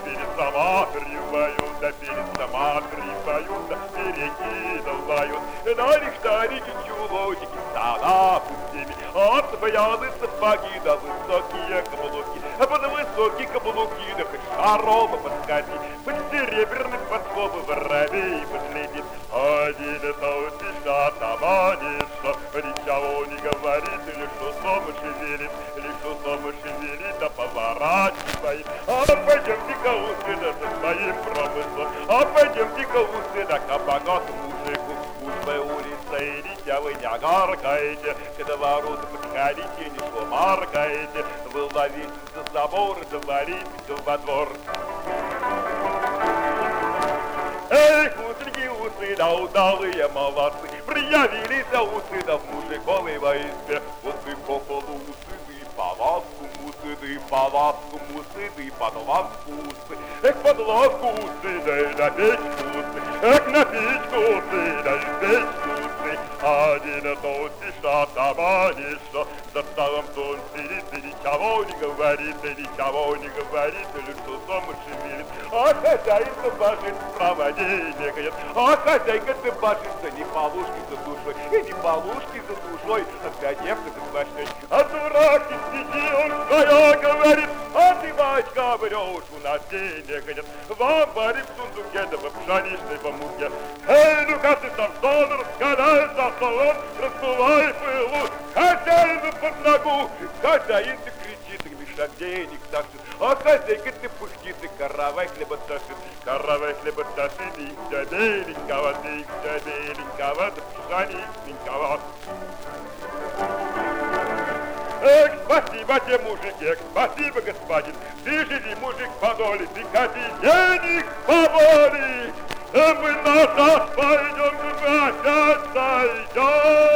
перед саматривают, да перед саматривают, да перекидывают. На лихтарики чулочки, стана пустыми, отбояны сапоги, да высокие каблуки, под высокие каблуки, да хоть шаром подскати, под серебряный подковы воробей подлетит. Один тот бежит, таманиша, ничего не говорит, лишь усом шевелит, да поворачивает. А пойдемте-ка у сына со своим промыслом, а пойдемте-ка у сына к богатому мужику. Уж вы улицей идите, вы не огаркаете, когда ворота подходите, не шумаркаете, вы ловите за забор, завалите во двор. Эх, усы, усы, да удалые молодцы, приявились усы, да в мужиковой избе. Усы по полу, усы, да и по ласку, усы, да и по ласку, усы, да и под ласку, усы. Эх, под ласку усы, да и на печку усы, эх, на печку усы, да и в печку усы. Один тот спешат, а маниша, за столом тон сидит, и ничего не говорит, лишь усом шевелит. А хозяин-то божится, право не бегает, а хозяйка-то божится не полушки за душой, и не полушки за душой, а девка-то сплошной. А дурак и сиди, он своя говорит, а ты, батька, врешь, у нас денег нет. Вам варим в сундуке, да в пшеничной муке. Эй, ну-ка ты там сон, раскадай за столом, раздувай пылу, хозяину под ногу. Хозяин-то кричит, и мешок денег тащит, а хозяйка-то пыхтит, и каравай хлеба тащит. Каравай хлеба тащит, и все беленького, да пшеничненького. Эх, спасибо тебе, мужик, эх, спасибо, господин. Ты живи, мужик, подоли, ты ходи, денег поболи. Мы назад пойдем, мы опять зайдем.